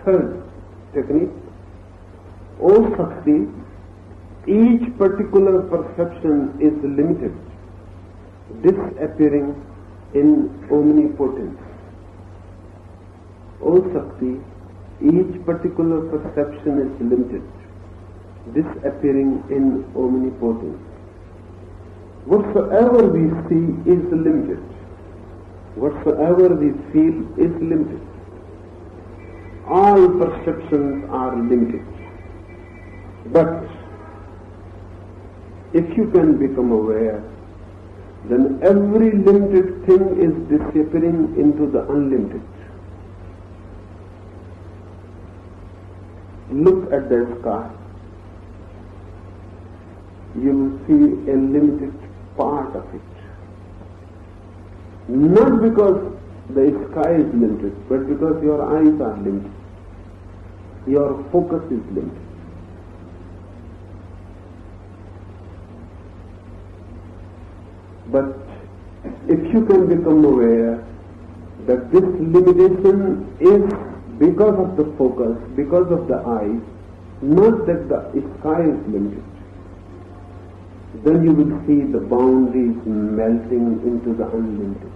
third technique. O Shakti, each particular perception is limited, disappearing in omnipotence. O Shakti, each particular perception is limited, disappearing in omnipotence. Whatsoever we see is limited. Whatsoever we feel is limited. All perceptions are limited. But if you can become aware, then every limited thing is disappearing into the unlimited. Look at the sky. You will see a limited part of it. Not because the sky is limited, but because your eyes are limited. Your focus is limited. But if you can become aware that this limitation is because of the focus, because of the eyes, not that the sky is limited, then you will see the boundaries melting into the unlimited.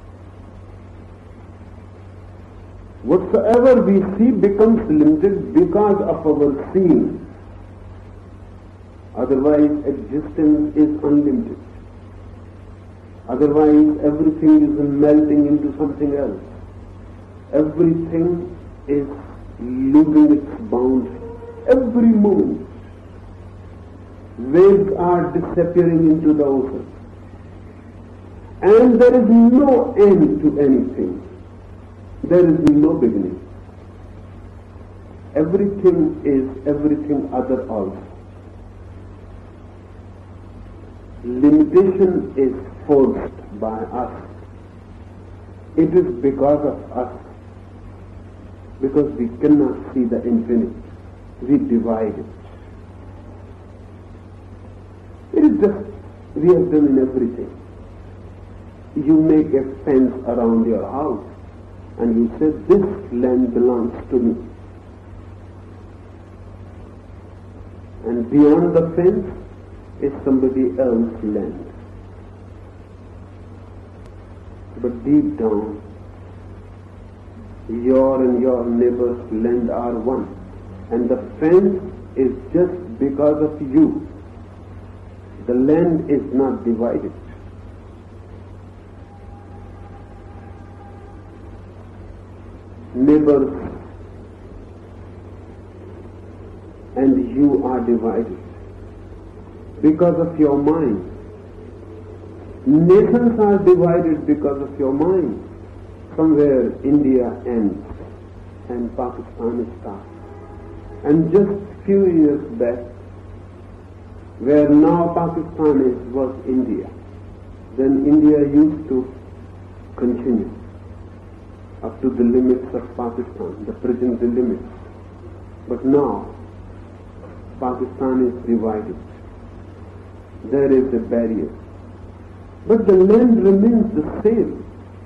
Whatsoever we see becomes limited because of our seeing. Otherwise, existence is unlimited. Otherwise, everything is melting into something else. Everything is losing its boundary. Every moment, waves are disappearing into the ocean. And there is no end to anything. There is no beginning. Everything is everything other also. Limitation is forced by us. It is because of us. Because we cannot see the infinite. We divide it. It is just, we have done in everything. You make a fence around your house and you say, this land belongs to me. And beyond the fence is somebody else's land. But deep down, your and your neighbor's land are one. And the fence is just because of you. The land is not divided. Neighbors and you are divided because of your mind. Nations are divided because of your mind. Somewhere India ends and Pakistan starts. And just few years back, where now Pakistan is, was India. Then India used to continue up to the limits of Pakistan, the present limits. But now, Pakistan is divided. There is a barrier. But the land remains the same.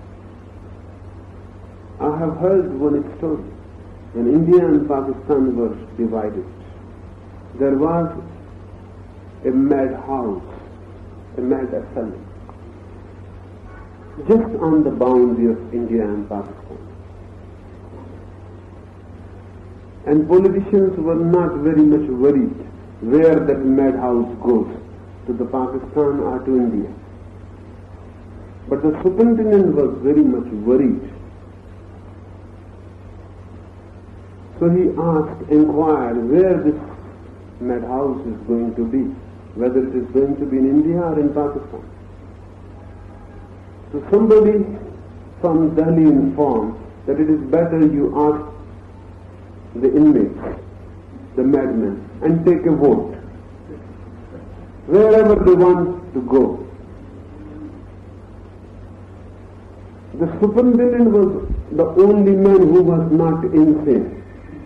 I have heard one story. When India and Pakistan were divided, there was a madhouse, a mad assembly, just on the boundary of India and Pakistan. And politicians were not very much worried where that madhouse goes, to the Pakistan or to India. But the superintendent was very much worried. So he inquired where this madhouse is going to be, whether it is going to be in India or in Pakistan. So somebody from Delhi informed that it is better you ask the inmates, the madmen, and take a vote, wherever they want to go. The superintendent was the only man who was not insane.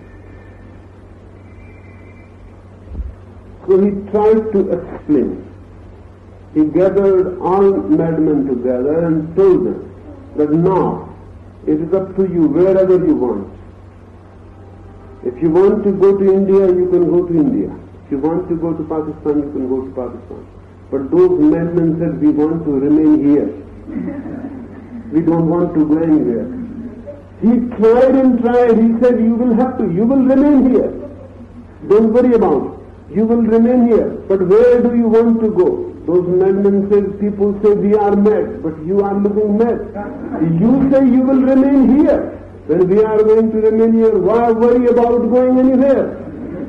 So he tried to explain. He gathered all madmen together and told them that now it is up to you wherever you want. If you want to go to India, you can go to India. If you want to go to Pakistan, you can go to Pakistan. But those madmen said, we want to remain here. We don't want to go anywhere. He tried and tried. He said, you will have to. You will remain here. Don't worry about it. You will remain here. But where do you want to go? Those madmen said, people say we are mad, but you are looking mad. You say you will remain here. When we are going to remain here, why worry about going anywhere?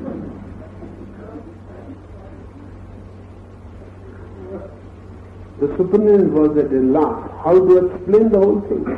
The superintendent was at a loss how to explain the whole thing.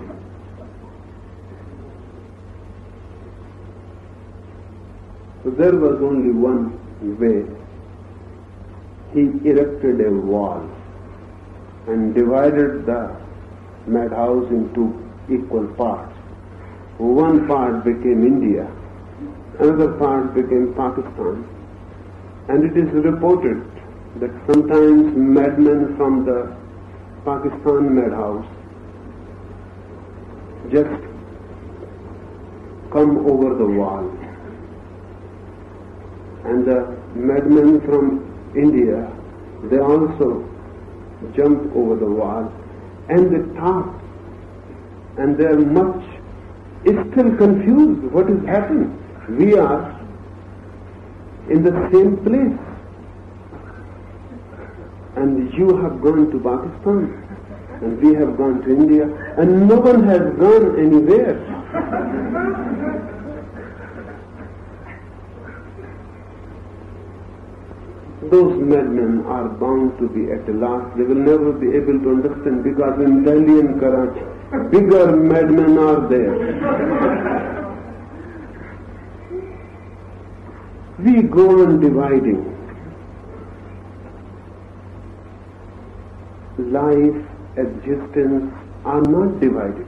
So there was only one way. He erected a wall and divided the madhouse into equal parts. One part became India, another part became Pakistan, and it is reported that sometimes madmen from the Pakistan madhouse just come over the wall, and the madmen from India, they also jump over the wall, and they talk, and they are much still confused. What is happening? We are in the same place, and you have gone to Pakistan, and we have gone to India, and no one has gone anywhere. Those madmen are bound to be at last. They will never be able to understand, because in Delhi and Karachi, bigger madmen are there. We go on dividing. Life, existence are not divided.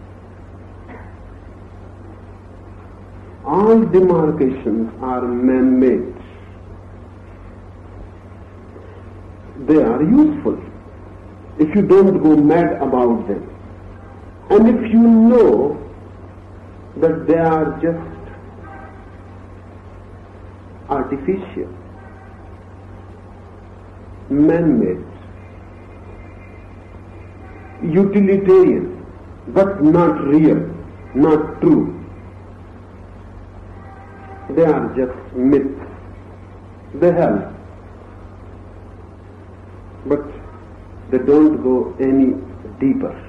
All demarcations are man-made. They are useful if you don't go mad about them. And if you know that they are just artificial, man-made, utilitarian, but not real, not true. They are just myths. They help, but they don't go any deeper.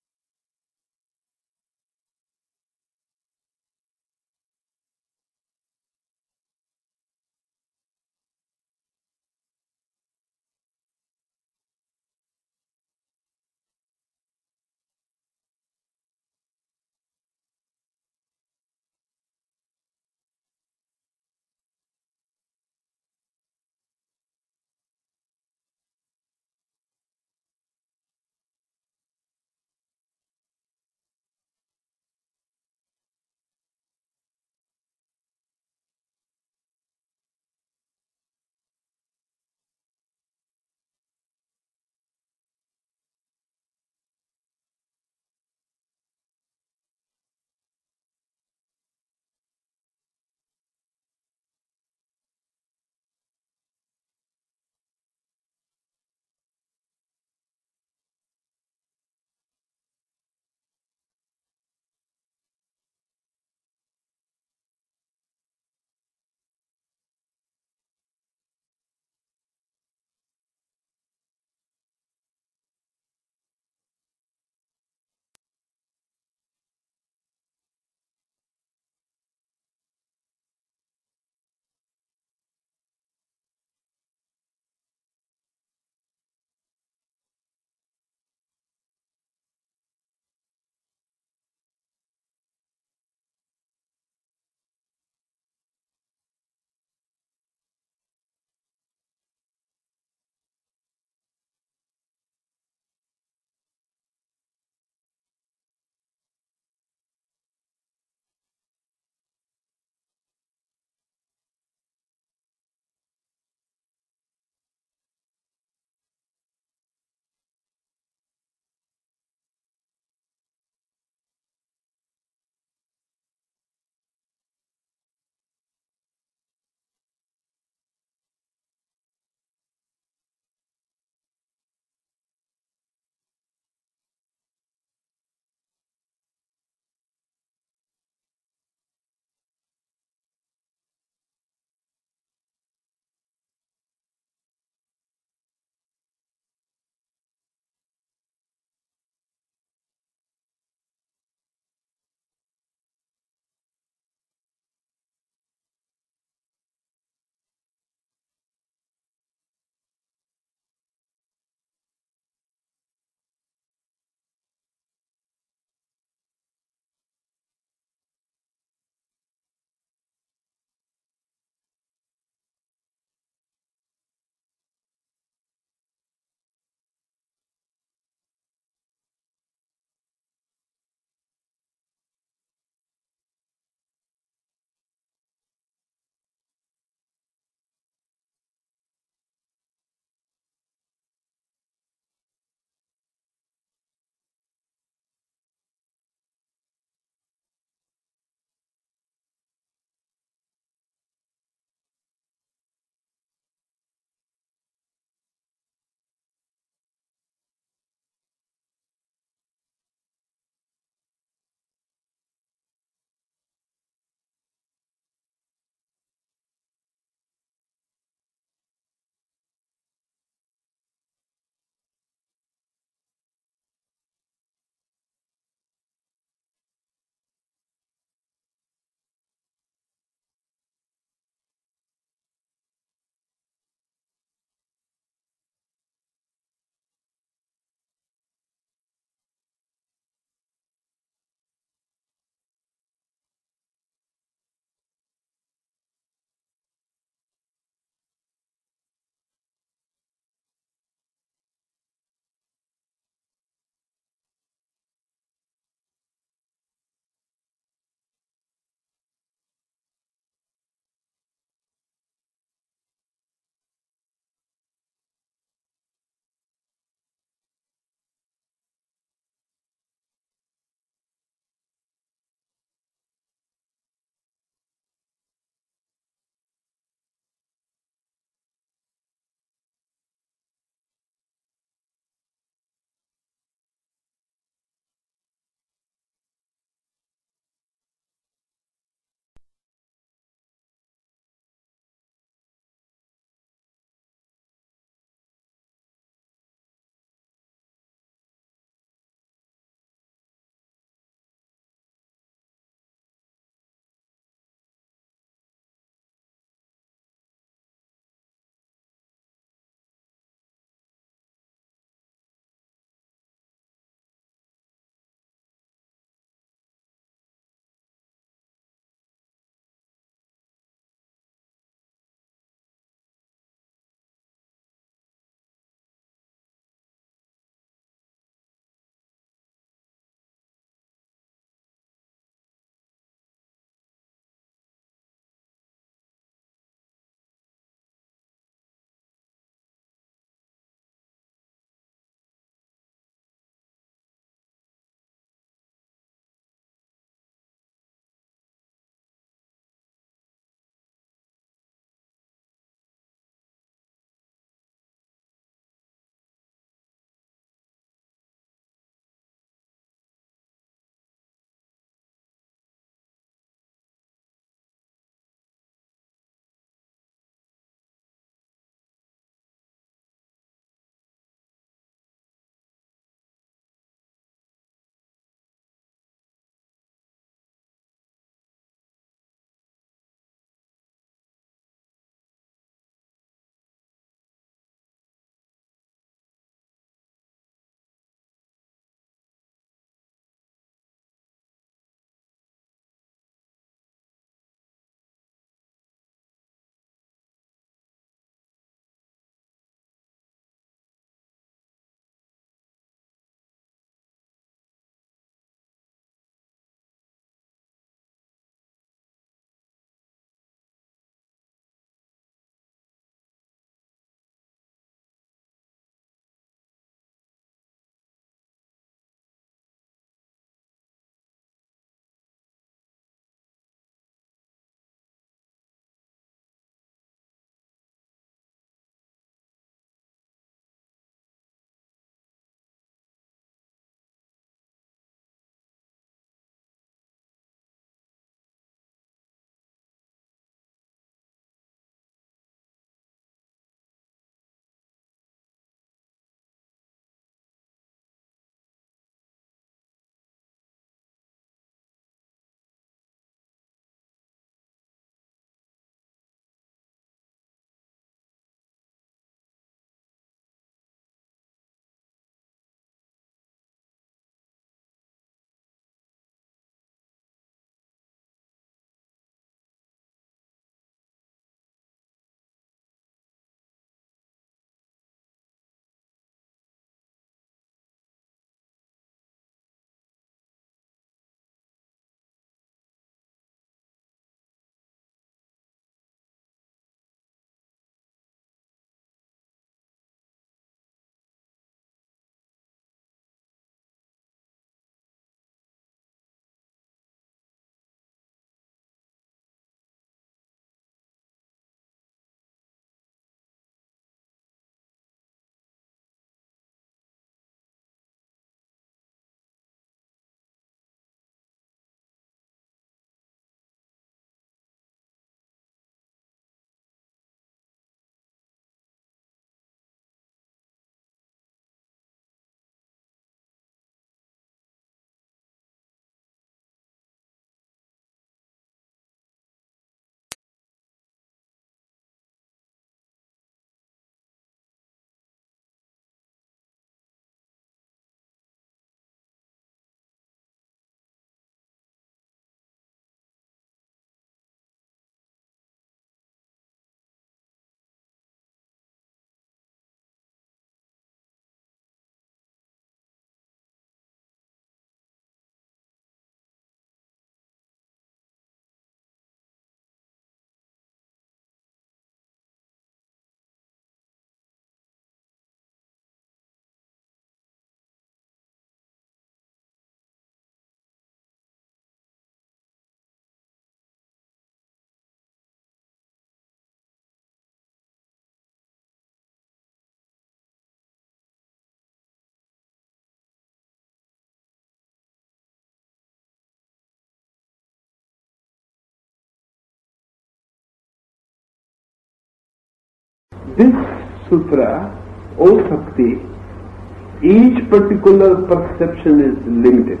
this sutra, O Sakti, each particular perception is limited,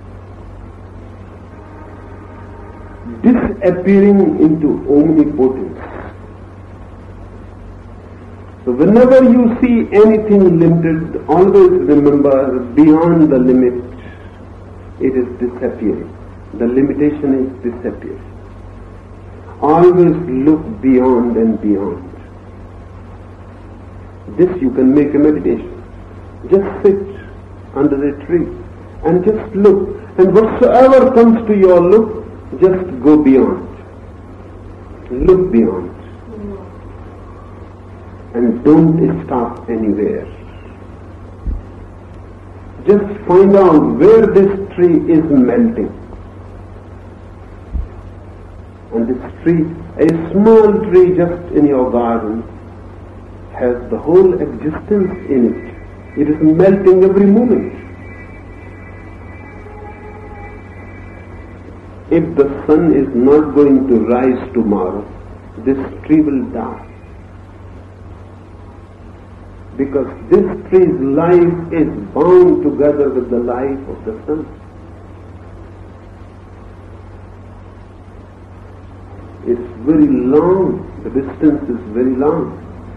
disappearing into omnipotence. So whenever you see anything limited, always remember beyond the limit, it is disappearing. The limitation is disappearing. Always look beyond and beyond. This you can make a meditation. Just sit under a tree and just look. And whatsoever comes to your look, just go beyond. Look beyond. And don't stop anywhere. Just find out where this tree is melting. And this tree, a small tree just in your garden, has the whole existence in it. It is melting every moment. If the sun is not going to rise tomorrow, this tree will die. Because this tree's life is bound together with the life of the sun. It's very long, the distance is very long.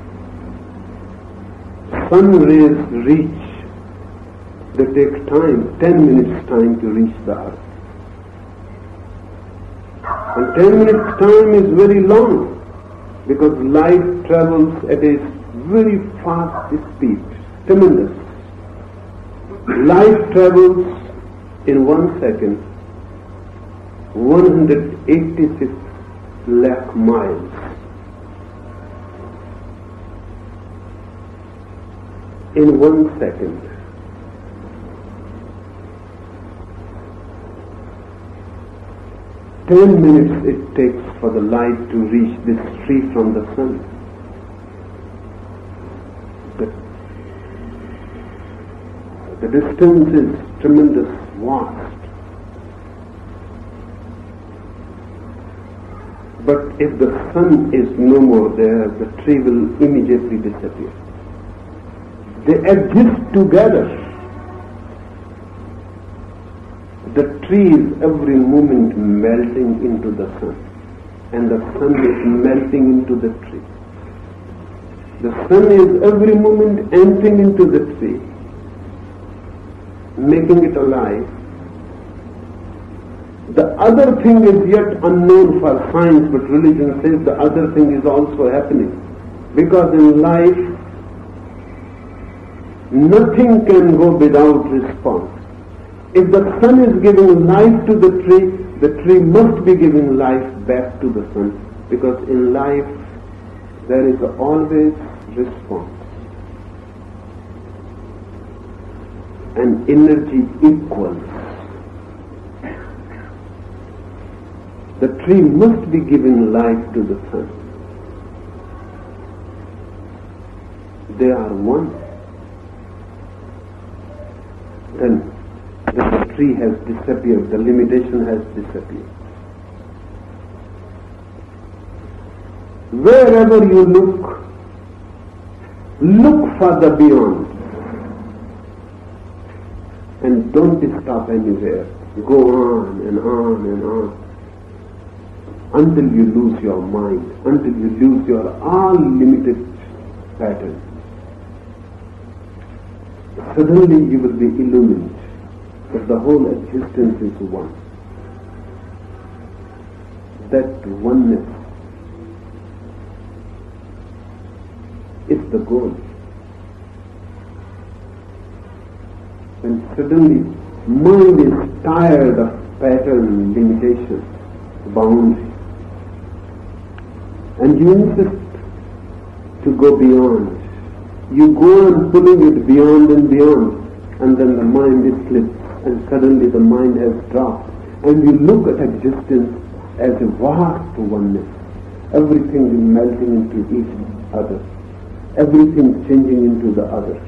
Sun rays reach, they take time, 10 minutes time to reach the earth. And 10 minutes time is very long because light travels at a very fast speed, tremendous. Light travels in 1 second 186 lakh miles. In 1 second. Ten minutes it takes for the light to reach this tree from the sun. The distance is tremendous, vast. But if the sun is no more there, the tree will immediately disappear. They exist together. The tree is every moment melting into the sun, and the sun is melting into the tree. The sun is every moment entering into the tree, making it alive. The other thing is yet unknown for science, but religion says the other thing is also happening. Because in life, nothing can go without response. If the sun is giving life to the tree must be giving life back to the sun. Because in life, there is always response. And energy equals. The tree must be giving life to the sun. They are one. Then the tree has disappeared, the limitation has disappeared. Wherever you look for the beyond. And don't stop anywhere. Go on and on and on. Until you lose your mind, until you lose your all limited pattern. Suddenly you will be illumined that the whole existence is one. That oneness is the goal. And suddenly mind is tired of pattern, limitation, boundary. And you insist to go beyond. You go on pulling it beyond and beyond, and then the mind is slipped, and suddenly the mind has dropped. And you look at existence as a vast oneness. Everything is melting into each other. Everything changing into the other.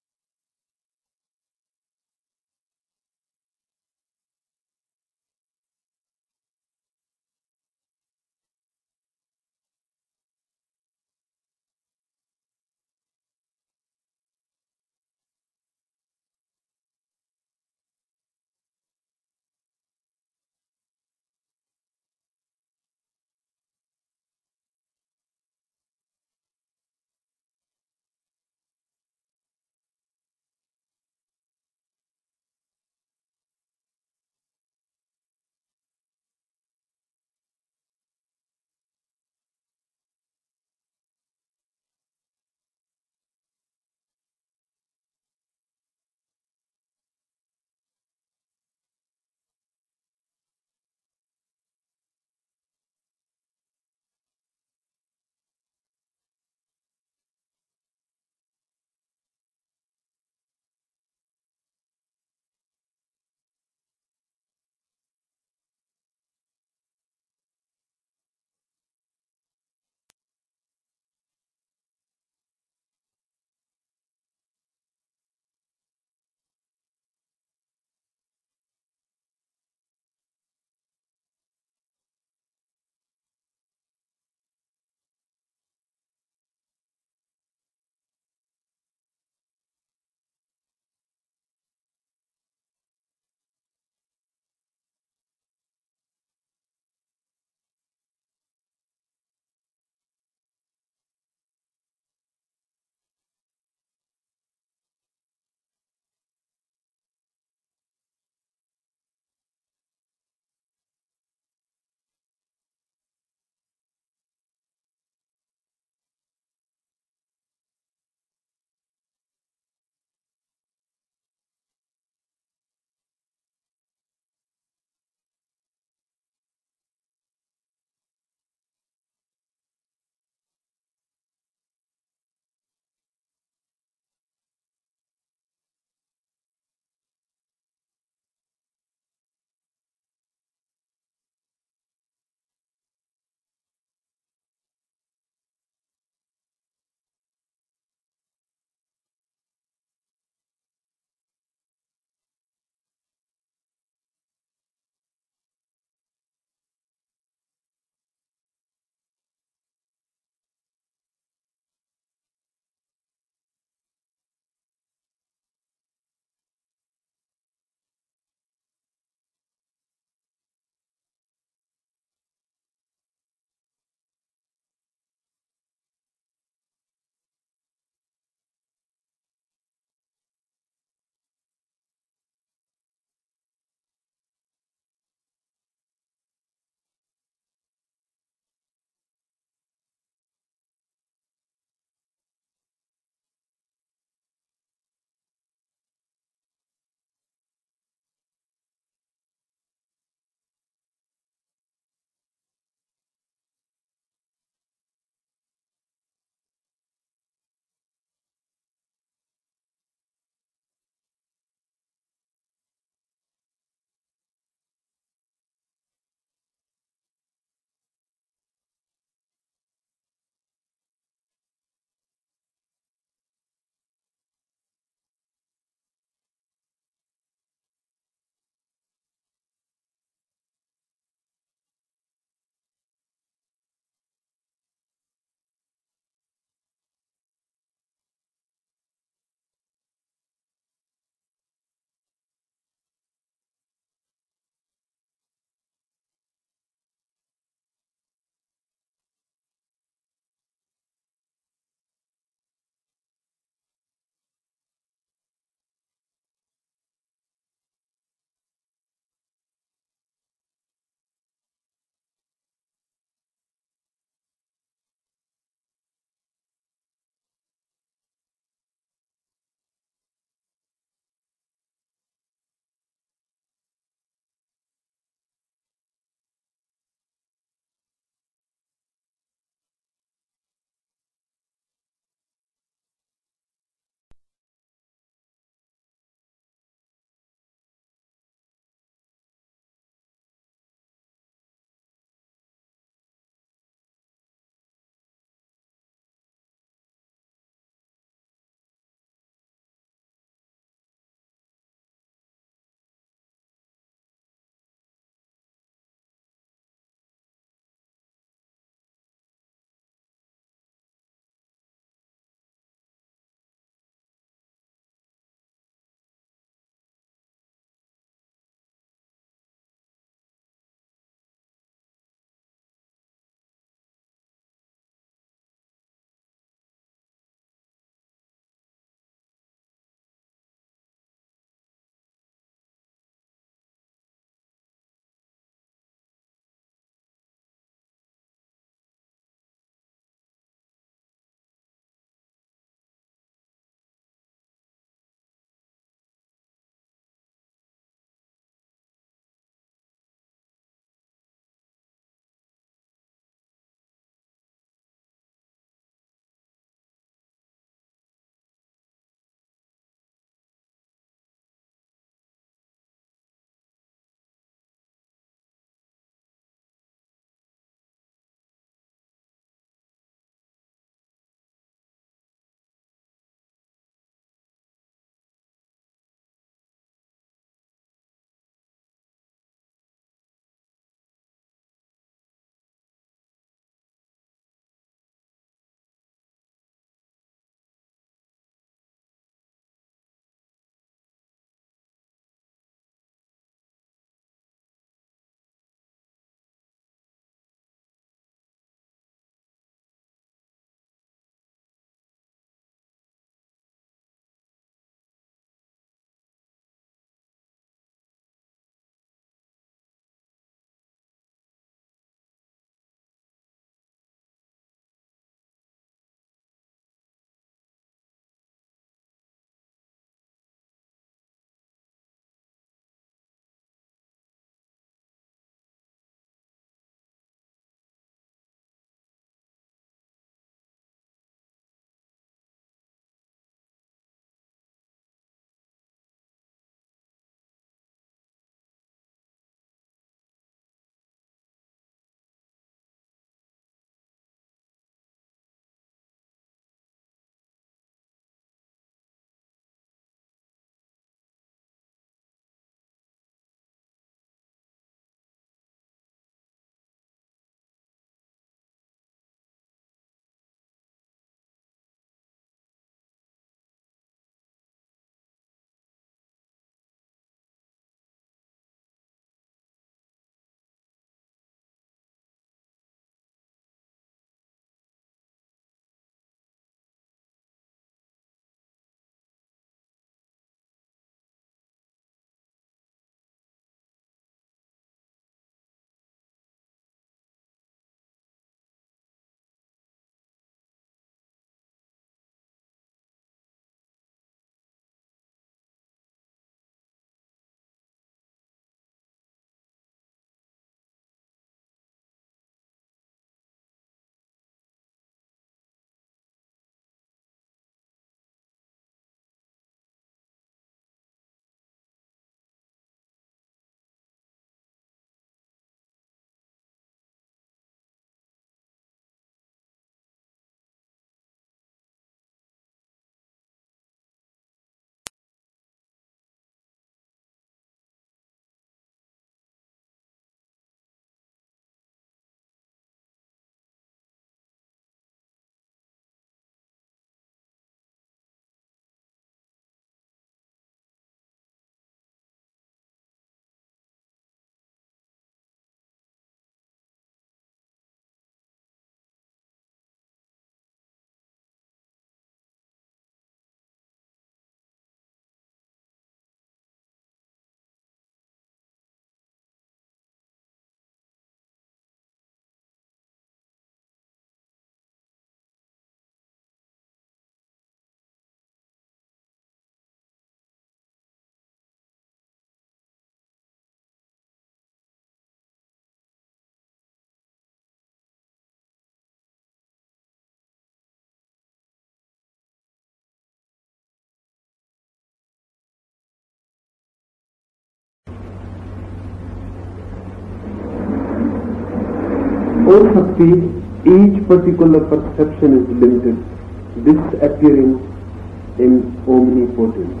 O Shakti, each particular perception is limited, disappearing in omnipotence.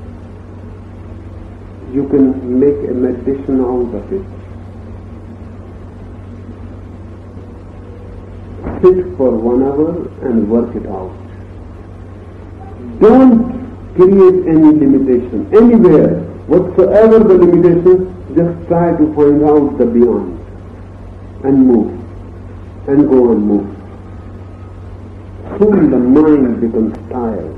You can make a meditation out of it. Sit for 1 hour and work it out. Don't create any limitation anywhere. Whatsoever the limitation, just try to find out the beyond and move and go and move. Soon the mind becomes tired,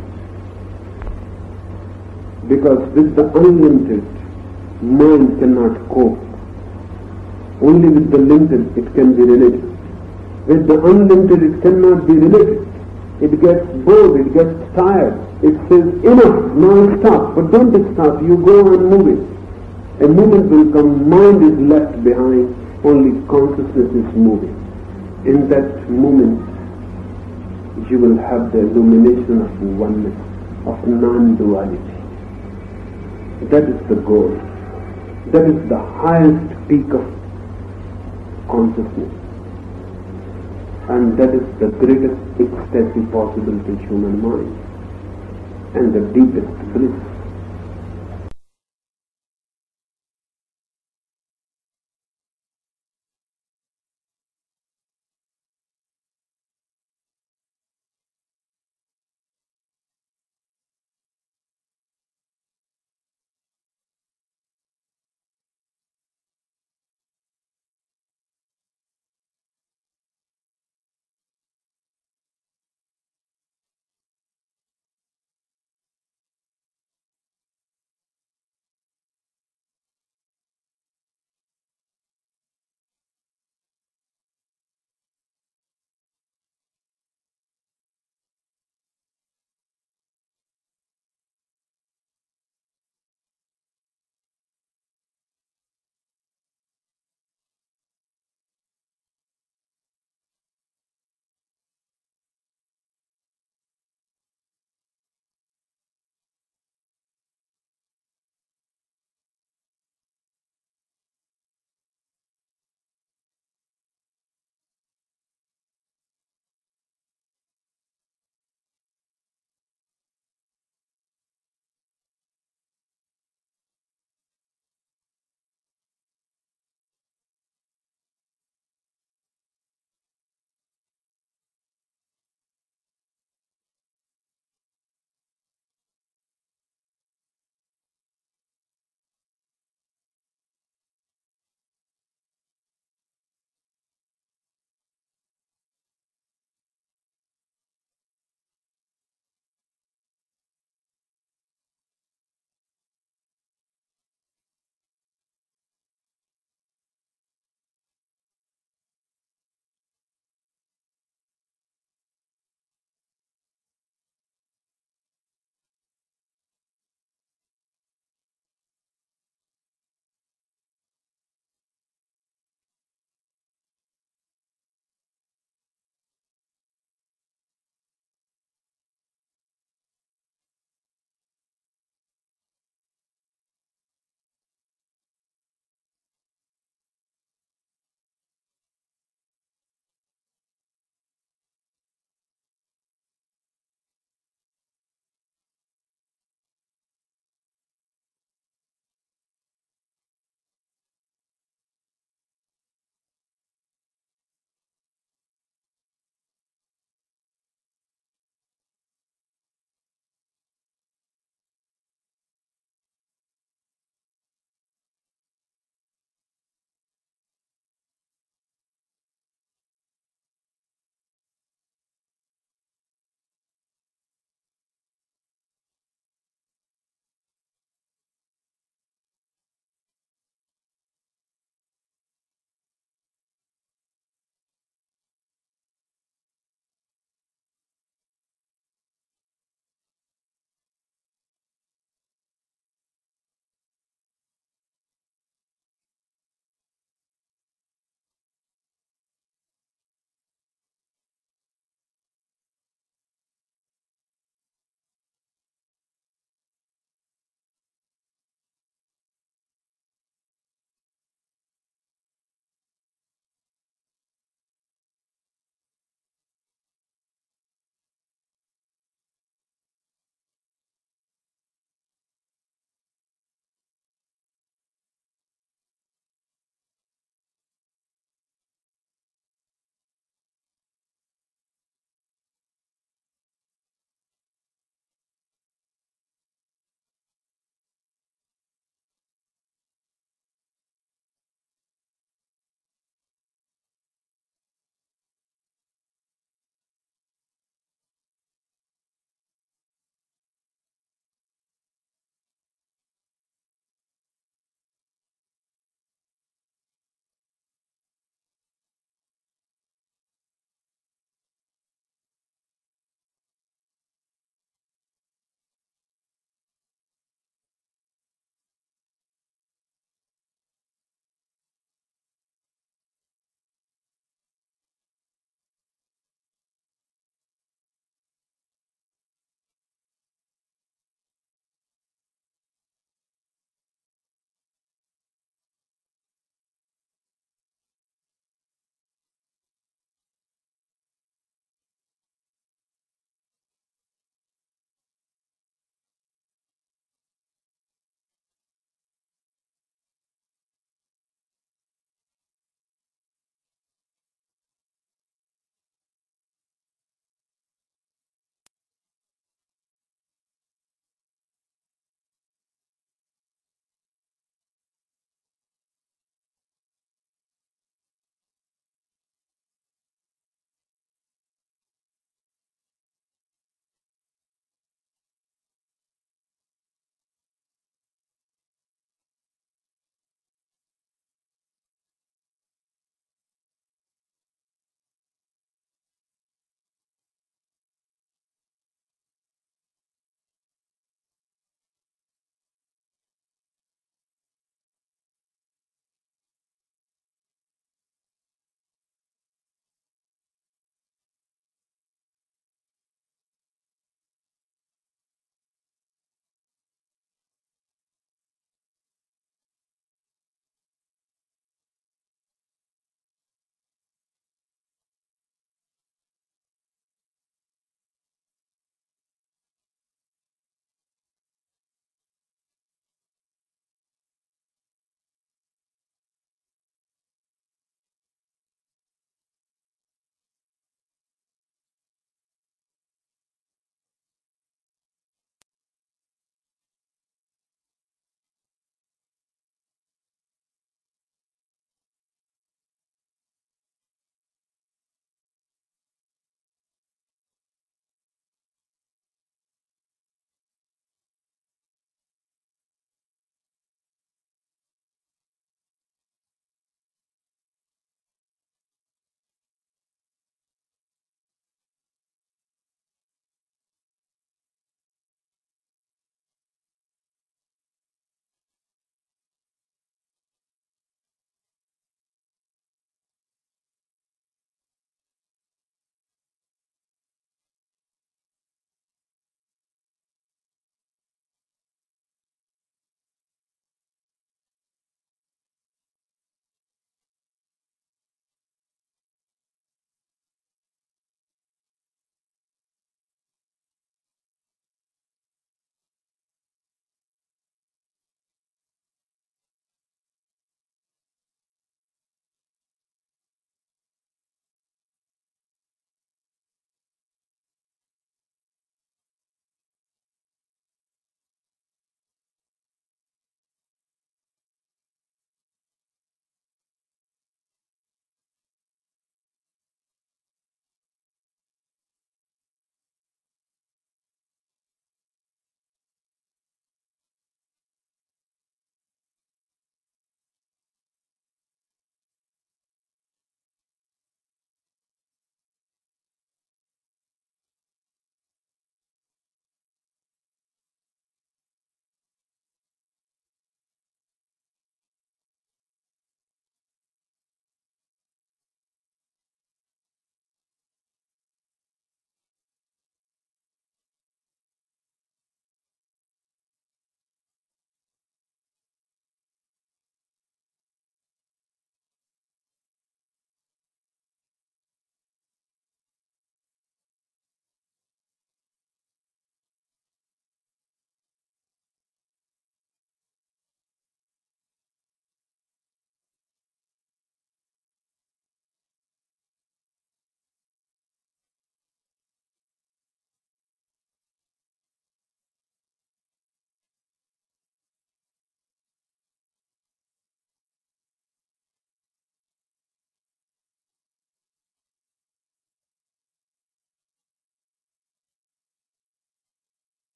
because with the unlimited, mind cannot cope. Only with the limited it can be related. With the unlimited it cannot be related. It gets bored, it gets tired. It says, enough, now stop. But don't stop, you go and move it. A moment will come, mind is left behind, only consciousness is moving. In that moment, you will have the illumination of oneness, of non-duality. That is the goal. That is the highest peak of consciousness. And that is the greatest ecstasy possible to human mind, and the deepest bliss.